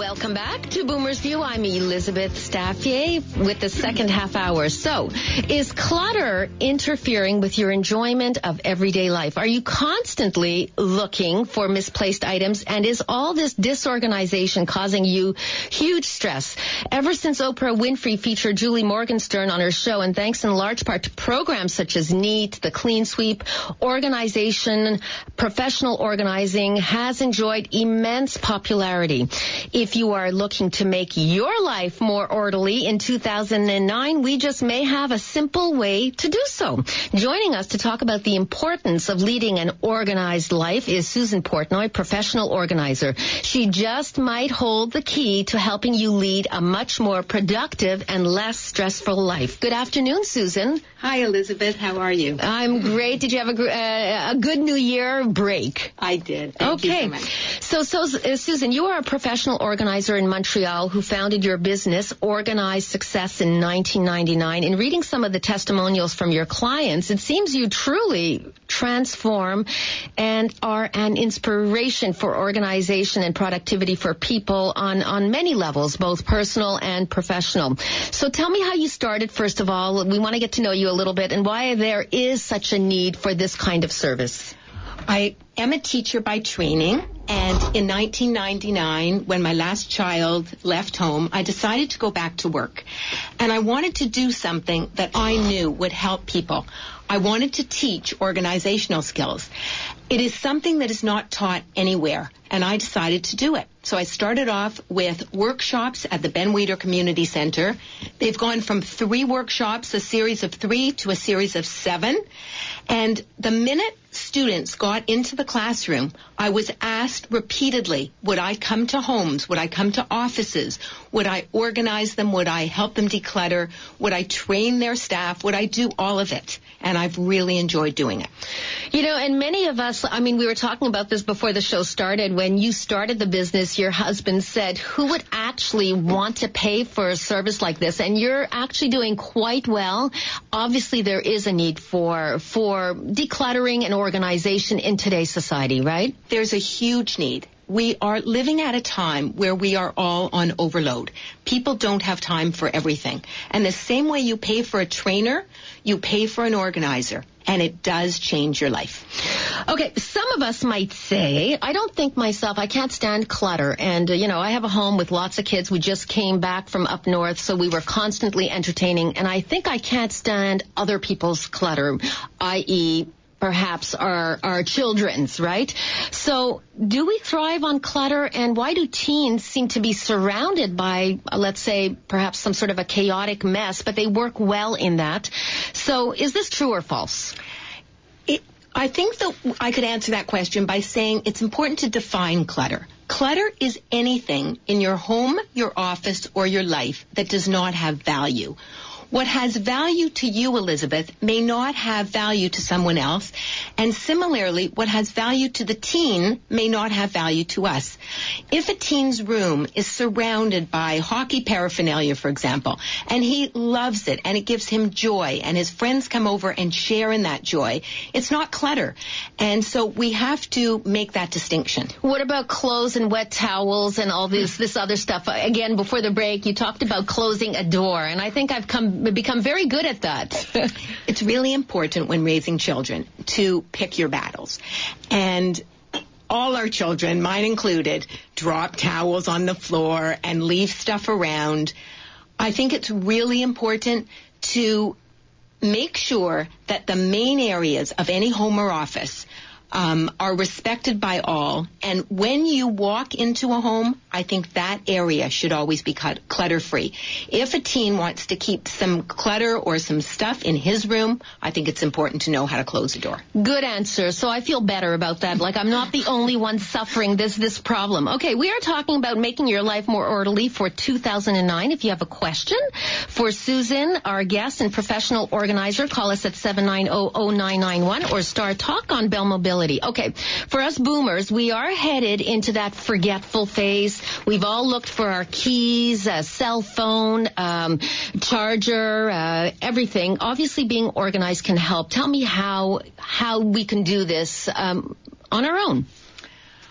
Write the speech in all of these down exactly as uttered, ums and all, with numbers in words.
Welcome back to Boomer's View. I'm Elizabeth Staffier with the second half hour. So, is clutter interfering with your enjoyment of everyday life? Are you constantly looking for misplaced items? And is all this disorganization causing you huge stress? Ever since Oprah Winfrey featured Julie Morgenstern on her show, and thanks in large part to programs such as NEAT, the Clean Sweep, organization, professional organizing has enjoyed immense popularity. If you are looking to make your life more orderly in two thousand nine, we just may have a simple way to do so. Joining us to talk about the importance of leading an organized life is Susan Portnoy, professional organizer. She just might hold the key to helping you lead a much more productive and less stressful life. Good afternoon, Susan. Hi, Elizabeth. How are you? I'm great. Did you have a, uh, a good New Year break? I did. Thank okay. you so much. So, so uh, Susan, you are a professional organizer in Montreal who founded your business, Organized Success, in nineteen ninety-nine. In reading some of the testimonials from your clients, it seems you truly transform and are an inspiration for organization and productivity for people on, on many levels, both personal and professional. So tell me how you started, first of all. We want to get to know you a little bit and why there is such a need for this kind of service. I am a teacher by training, and in nineteen ninety-nine, when my last child left home, I decided to go back to work. And I wanted to do something that I knew would help people. I wanted to teach organizational skills. It is something that is not taught anywhere, and I decided to do it. So I started off with workshops at the Ben Weider Community Center. They've gone from three workshops, a series of three, to a series of seven. And the minute students got into the classroom, I was asked repeatedly, would I come to homes? Would I come to offices? Would I organize them? Would I help them declutter? Would I train their staff? Would I do all of it? And I've really enjoyed doing it. You know, and many of us, I mean, we were talking about this before the show started. When you started the business, your husband said, who would actually want to pay for a service like this? And you're actually doing quite well. Obviously, there is a need for, for decluttering and organization in today's society, right? There's a huge need. We are living at a time where we are all on overload. People don't have time for everything. And the same way you pay for a trainer, you pay for an organizer. And it does change your life. Okay, some of us might say, I don't think myself, I can't stand clutter. And, uh, you know, I have a home with lots of kids. We just came back from up north, so we were constantly entertaining. And I think I can't stand other people's clutter, that is, perhaps our, our children's, right? So do we thrive on clutter, and why do teens seem to be surrounded by, uh, let's say, perhaps some sort of a chaotic mess, but they work well in that? So is this true or false? It, I think that I could answer that question by saying it's important to define clutter. Clutter is anything in your home, your office, or your life that does not have value. What has value to you, Elizabeth, may not have value to someone else. And similarly, what has value to the teen may not have value to us. If a teen's room is surrounded by hockey paraphernalia, for example, and he loves it and it gives him joy and his friends come over and share in that joy, it's not clutter. And so we have to make that distinction. What about clothes and wet towels and all this, this other stuff? Again, before the break, you talked about closing a door, and I think I've come become very good at that. It's really important when raising children to pick your battles. And all our children, mine included, drop towels on the floor and leave stuff around. I think it's really important to make sure that the main areas of any home or office Um, are respected by all. And when you walk into a home, I think that area should always be clutter-free. If a teen wants to keep some clutter or some stuff in his room, I think it's important to know how to close the door. Good answer. So I feel better about that. Like I'm not the only one suffering this this problem. Okay, we are talking about making your life more orderly for two thousand nine. If you have a question for Susan, our guest and professional organizer, call us at seven nine zero zero nine nine one or star talk on Bell Mobility. Okay, for us boomers, we are headed into that forgetful phase. We've all looked for our keys, a cell phone, um, charger, uh, everything. Obviously, being organized can help. Tell me how how we can do this um, on our own.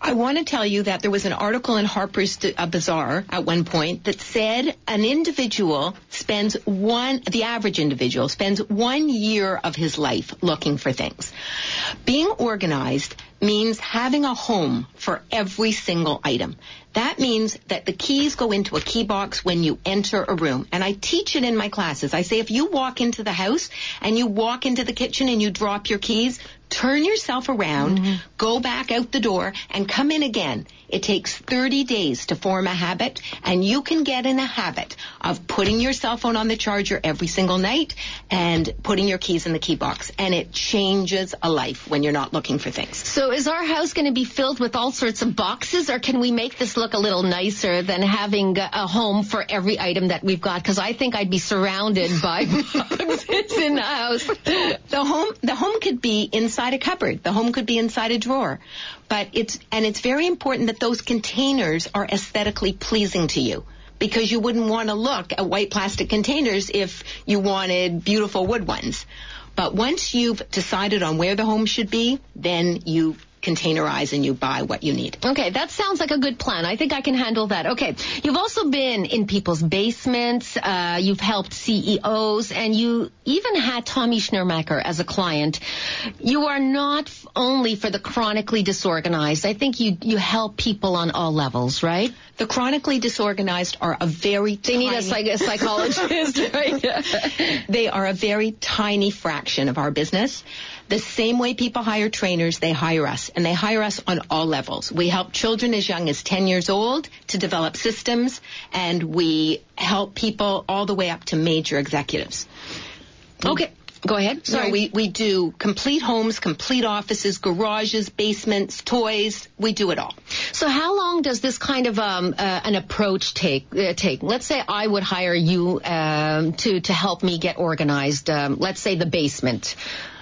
I want to tell you that there was an article in Harper's Bazaar at one point that said an individual spends one, the average individual spends one year of his life looking for things. Being organized means having a home for every single item. That means that the keys go into a key box when you enter a room. And I teach it in my classes. I say if you walk into the house and you walk into the kitchen and you drop your keys, turn yourself around, mm-hmm. go back out the door, and come in again. It takes thirty days to form a habit, and you can get in a habit of putting your cell phone on the charger every single night and putting your keys in the key box. And it changes a life when you're not looking for things. So is our house going to be filled with all sorts of boxes, or can we make this look a little nicer than having a home for every item that we've got? Because I think I'd be surrounded by boxes in the house. The home, the home could be inside a cupboard. The home could be inside a drawer. But it's, and it's very important that those containers are aesthetically pleasing to you, because you wouldn't want to look at white plastic containers if you wanted beautiful wood ones. But once you've decided on where the home should be, then you containerize and you buy what you need. Okay, that sounds like a good plan. I think I can handle that. Okay, you've also been in people's basements, uh, you've helped C E Os, and you even had Tommy Schnurmacher as a client. You are not f- only for the chronically disorganized. I think you, you help people on all levels, right? The chronically disorganized are a very They tiny... need a, psych- a psychologist, right? They are a very tiny fraction of our business. The same way people hire trainers, they hire us, and they hire us on all levels. We help children as young as ten years old to develop systems, and we help people all the way up to major executives. Okay. Go ahead. Sorry. So we, we do complete homes, complete offices, garages, basements, toys. We do it all. So how long does this kind of um, uh, an approach take? Uh, take? Let's say I would hire you um, to, to help me get organized. Um, let's say the basement.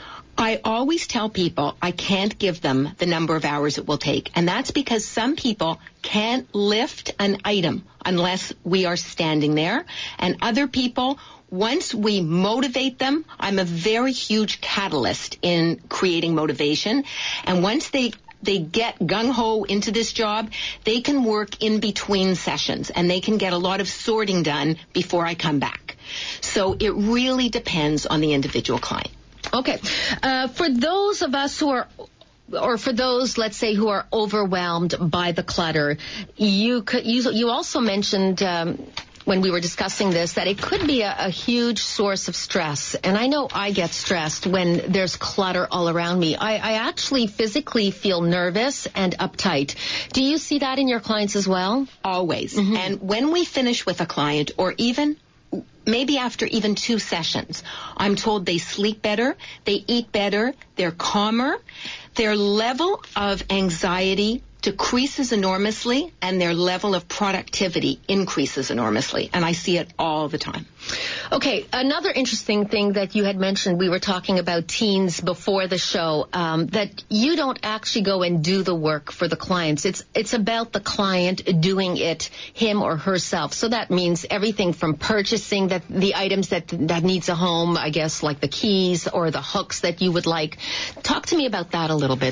I always tell people I can't give them the number of hours it will take. And that's because some people can't lift an item unless we are standing there. And other people, once we motivate them, I'm a very huge catalyst in creating motivation. And once they they get gung-ho into this job, they can work in between sessions and they can get a lot of sorting done before I come back. So it really depends on the individual client. Okay. Uh, for those of us who are, or for those, let's say, who are overwhelmed by the clutter, you could, you, you also mentioned, um, when we were discussing this, that it could be a, a huge source of stress. And I know I get stressed when there's clutter all around me. I, I actually physically feel nervous and uptight. Do you see that in your clients as well? Always. Mm-hmm. And when we finish with a client, or even maybe after even two sessions, I'm told they sleep better, they eat better, they're calmer, their level of anxiety decreases enormously, and their level of productivity increases enormously. And I see it all the time. Okay, another interesting thing that you had mentioned, we were talking about teens before the show, um, that you don't actually go and do the work for the clients. It's it's about the client doing it, him or herself. So that means everything from purchasing that the items that that needs a home, I guess, like the keys or the hooks that you would like. Talk to me about that a little bit.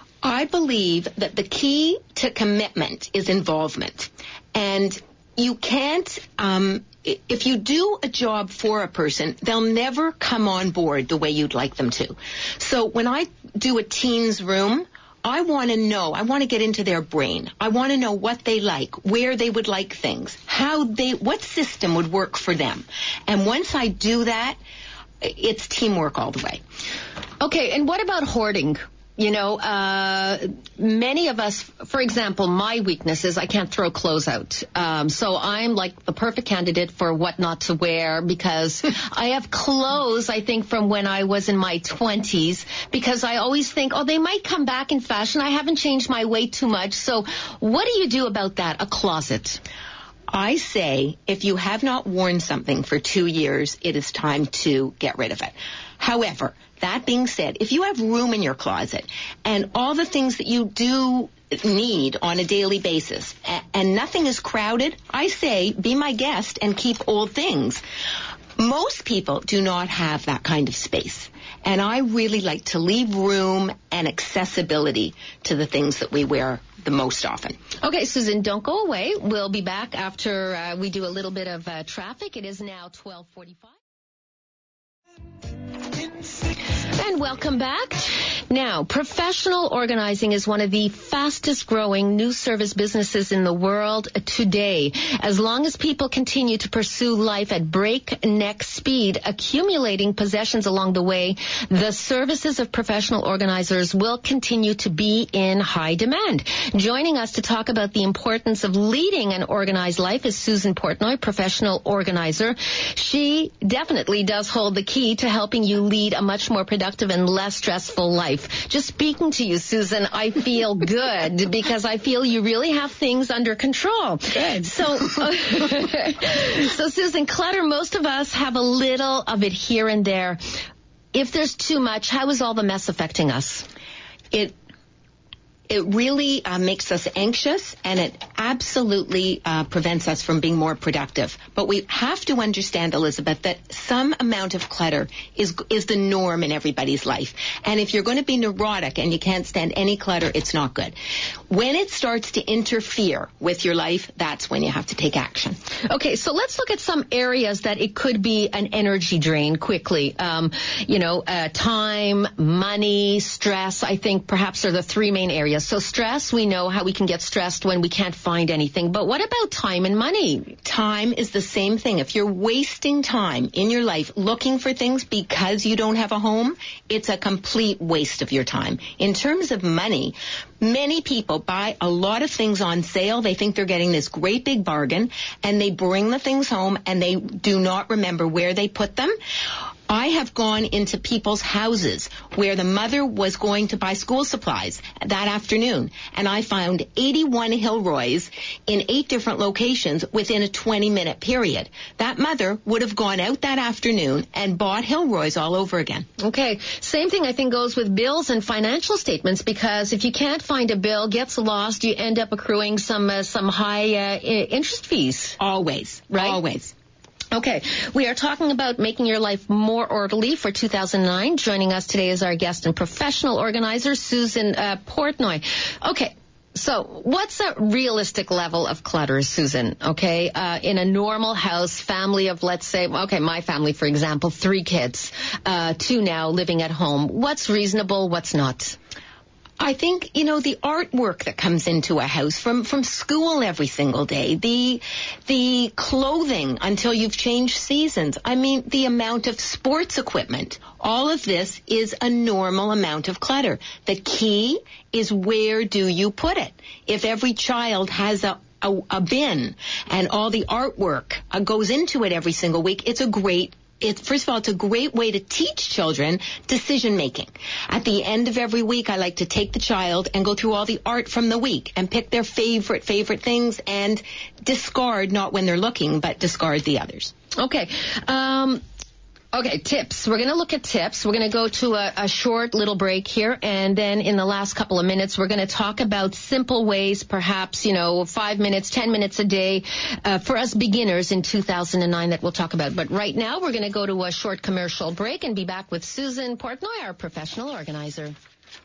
I believe that the key to commitment is involvement. And you can't, um, if you do a job for a person, they'll never come on board the way you'd like them to. So when I do a teen's room, I want to know, I want to get into their brain. I want to know what they like, where they would like things, how they, what system would work for them. And once I do that, it's teamwork all the way. Okay, and what about hoarding? You know, uh, many of us, for example, my weakness is I can't throw clothes out. Um, so I'm like the perfect candidate for what not to wear, because I have clothes, I think, from when I was in my twenties, because I always think, oh, they might come back in fashion. I haven't changed my weight too much. So what do you do about that? A closet. I say if you have not worn something for two years, it is time to get rid of it. However, that being said, if you have room in your closet and all the things that you do need on a daily basis and nothing is crowded, I say be my guest and keep old things. Most people do not have that kind of space. And I really like to leave room and accessibility to the things that we wear the most often. Okay, Susan, don't go away. We'll be back after uh, we do a little bit of uh, traffic. It is now twelve forty-five. And welcome back. Now, professional organizing is one of the fastest growing new service businesses in the world today. As long as people continue to pursue life at breakneck speed, accumulating possessions along the way, the services of professional organizers will continue to be in high demand. Joining us to talk about the importance of leading an organized life is Susan Portnoy, professional organizer. She definitely does hold the key to helping you lead a much more productive and less stressful life. Just speaking to you, Susan, I feel good because I feel you really have things under control. Good. So, uh, so Susan, clutter, most of us have a little of it here and there. If there's too much, how is all the mess affecting us? It It really uh, makes us anxious, and it absolutely uh, prevents us from being more productive. But we have to understand, Elizabeth, that some amount of clutter is is the norm in everybody's life. And if you're going to be neurotic and you can't stand any clutter, it's not good. When it starts to interfere with your life, that's when you have to take action. Okay, so let's look at some areas that it could be an energy drain quickly. Um, you know, uh, time, money, stress, I think perhaps are the three main areas. So stress, we know how we can get stressed when we can't find anything. But what about time and money? Time is the same thing. If you're wasting time in your life looking for things because you don't have a home, it's a complete waste of your time. In terms of money, many people buy a lot of things on sale. They think they're getting this great big bargain, and they bring the things home, and they do not remember where they put them. I have gone into people's houses where the mother was going to buy school supplies that afternoon, and I found eighty-one Hilroys in eight different locations within a twenty-minute period. That mother would have gone out that afternoon and bought Hilroys all over again. Okay. Same thing, I think, goes with bills and financial statements, because if you can't find a bill, gets lost, you end up accruing some uh, some high uh, interest fees. Always. Right? Always. Okay, we are talking about making your life more orderly for two thousand nine. Joining us today is our guest and professional organizer, Susan uh, Portnoy. Okay, so what's a realistic level of clutter, Susan? Okay, uh, in a normal house, family of, let's say, okay, my family, for example, three kids, uh, two now living at home. What's reasonable, what's not? I think, you know, the artwork that comes into a house from, from school every single day, the the clothing until you've changed seasons. I mean, the amount of sports equipment. All of this is a normal amount of clutter. The key is, where do you put it? If every child has a a, a bin and all the artwork uh, goes into it every single week, it's a great It's, first of all, it's a great way to teach children decision making. At the end of every week, I like to take the child and go through all the art from the week and pick their favorite, favorite things and discard, not when they're looking, but discard the others. Okay. Um, okay, tips. We're going to look at tips. We're going to go to a, a short little break here, and then in the last couple of minutes, we're going to talk about simple ways, perhaps, you know, five minutes, ten minutes a day uh, for us beginners in two thousand nine that we'll talk about. But right now, we're going to go to a short commercial break and be back with Susan Portnoy, our professional organizer.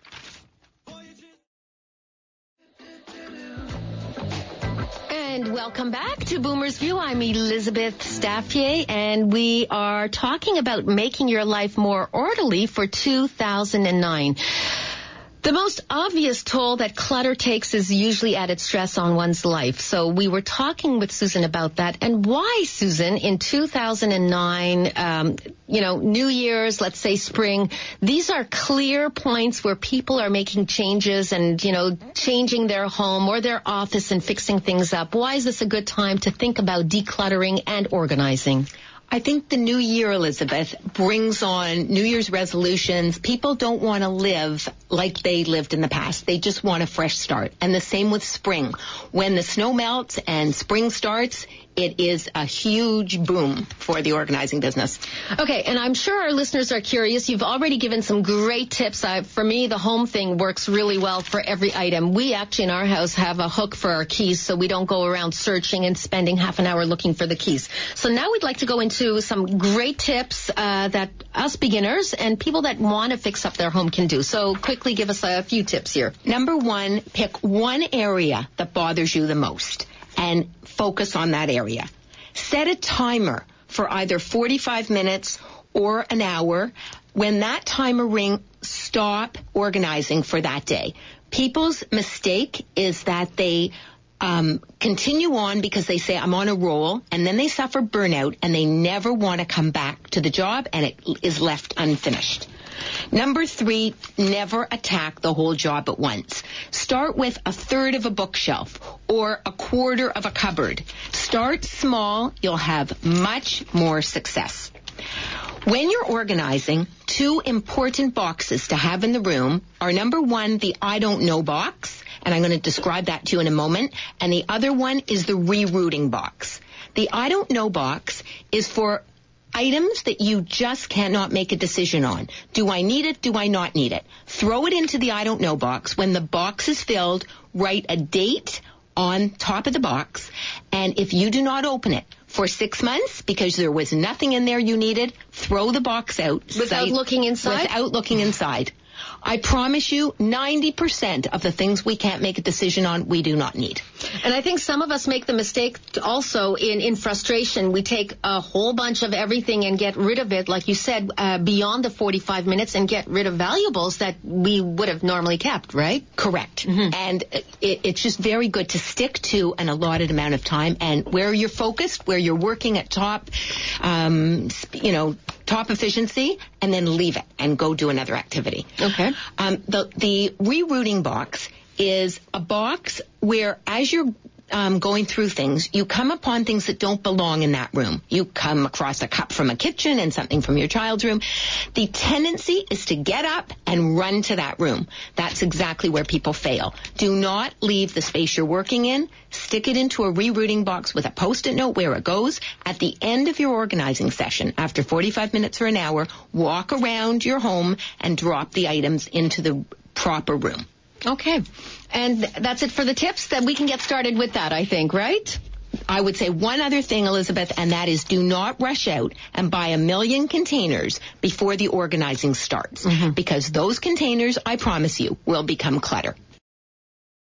And welcome back to Boomer's View. I'm Elizabeth Staffier, and we are talking about making your life more orderly for two thousand nine. The most obvious toll that clutter takes is usually added stress on one's life. So we were talking with Susan about that. And why, Susan, in two thousand nine, um, you know, New Year's, let's say spring, these are clear points where people are making changes and, you know, changing their home or their office and fixing things up. Why is this a good time to think about decluttering and organizing? I think the new year, Elizabeth, brings on New Year's resolutions. People don't want to live like they lived in the past. They just want a fresh start. And the same with spring. When the snow melts and spring starts, it is a huge boom for the organizing business. Okay, and I'm sure our listeners are curious. You've already given some great tips. I, for me, the home thing works really well for every item. We actually in our house have a hook for our keys so we don't go around searching and spending half an hour looking for the keys. So now we'd like to go into some great tips uh, that us beginners and people that want to fix up their home can do. So quickly give us a few tips here. Number one, pick one area that bothers you the most and focus on that area. Set a timer for either forty-five minutes or an hour. When that timer rings, stop organizing for that day. People's mistake is that they um, continue on because they say, I'm on a roll, and then they suffer burnout, and they never want to come back to the job, and it is left unfinished. Number three, never attack the whole job at once. Start with a third of a bookshelf or a quarter of a cupboard. Start small. You'll have much more success. When you're organizing, two important boxes to have in the room are, number one, the I don't know box, and I'm going to describe that to you in a moment, and the other one is the rerouting box. The I don't know box is for items that you just cannot make a decision on. Do I need it? Do I not need it? Throw it into the I don't know box. When the box is filled, write a date on top of the box, and if you do not open it for six months because there was nothing in there you needed, throw the box out. Without Site, looking inside? Without looking inside. I promise you, ninety percent of the things we can't make a decision on, we do not need. And I think some of us make the mistake also in, in frustration. We take a whole bunch of everything and get rid of it, like you said, uh, beyond the forty-five minutes and get rid of valuables that we would have normally kept, right? Correct. Mm-hmm. And it, it's just very good to stick to an allotted amount of time, and where you're focused, where you're working at top, um, you know, top efficiency, and then leave it and go do another activity. Okay. Um, the, the rerouting box is a box where, as you're um, going through things, you come upon things that don't belong in that room. You come across a cup from a kitchen and something from your child's room. The tendency is to get up and run to that room. That's exactly where people fail. Do not leave the space you're working in. Stick it into a rerouting box with a Post-it note where it goes. At the end of your organizing session, after forty-five minutes or an hour, walk around your home and drop the items into the proper room. Okay. And that's it for the tips. That we can get started with that, I think, right? I would say one other thing, Elizabeth, and that is do not rush out and buy a million containers before the organizing starts. Mm-hmm. Because those containers, I promise you, will become clutter.